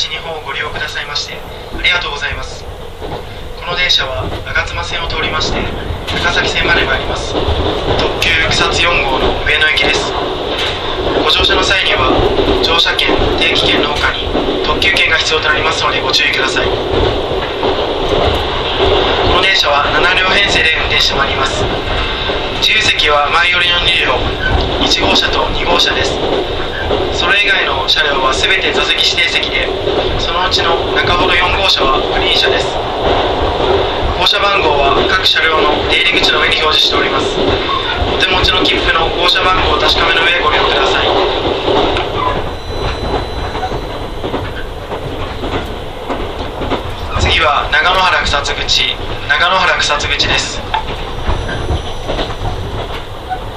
東日本をご利用くださいましてありがとうございます。この電車は吾妻線を通りまして高崎線まで参ります。特急草津4号の上野行きです。ご乗車の際には乗車券、定期券の他に特急券が必要となりますのでご注意ください。この電車は7両編成で運転してまいります。自由席は前寄りの2両、1号車と2号車です。それ以外の車両はすべて座席指定席で、そのうちの中ほど4号車はグリーン車です。号車番号は各車両の出入り口の上に表示しております。お手持ちの切符の号車番号を確かめの上ご利用ください。次は長野原草津口です。